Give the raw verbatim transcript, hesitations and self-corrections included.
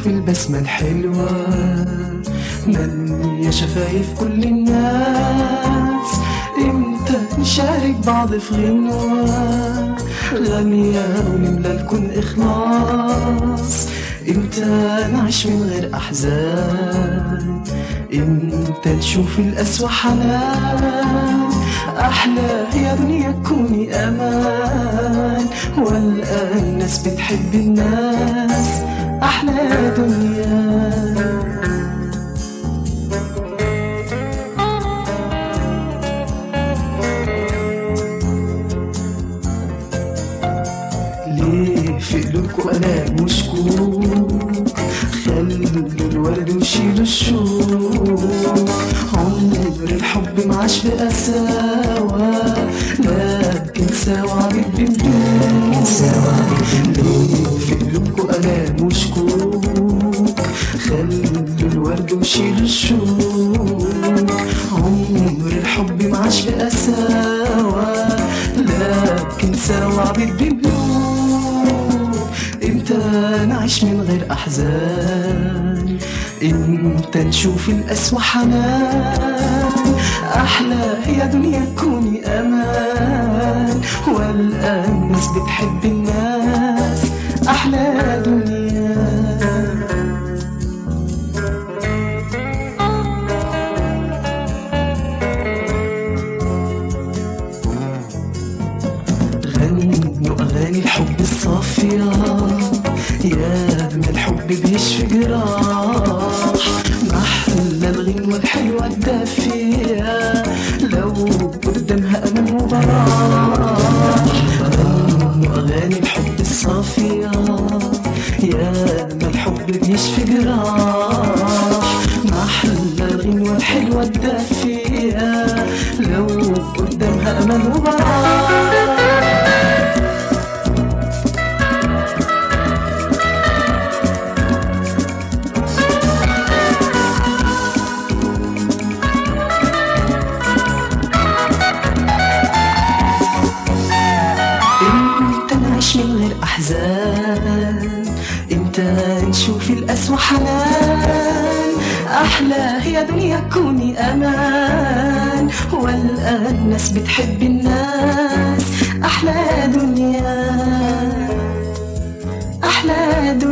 نشوف البسمة الحلوة مالية شفايف كل الناس. امتى نشارك بعض في غنوة غنية ونملى الكون إخلاص. امتى نعيش من غير أحزان، امتى نشوف القسوة حنان. أحلى يا دنيا كوني أمان، والآن الناس بتحب الناس. أحلى دنيا ليه في قلوبكوا ألام وشكوك، خلوا الورد وشيلوا الشوك. عمر الحب معاش بقساوة، لكن سوا عبيد بمدوك. ليه في قلوبكوا ألام وشكوك، خلوا الورد وشيلوا الشوك. عمر الحب معاش بقساوة، لكن سوا عبيد بمدوك. امتى نعيش من غير أحزان، امتى نشوف القسوة حنان. أحلى يا دنيا كوني أمان، والآن الناس بتحب الناس. أحلى دنيا غنوا أغاني الحب الصافية، يا من الحب بيشفي جراح. محلى الغنوة الحلوة الدافية، لو قدامها أمل وبراح. غنوا أغاني الحب الصافية، يا من الحب بيشفي جراح. محلى الغنوة الحلوة الدافية، لو قدامها أمل وبراح. من غير أحزان، امتى نشوف القسوة حنان. أحلى يا دنيا كوني أمان، والآن الناس بتحب الناس. أحلى دنيا أحلى دنيا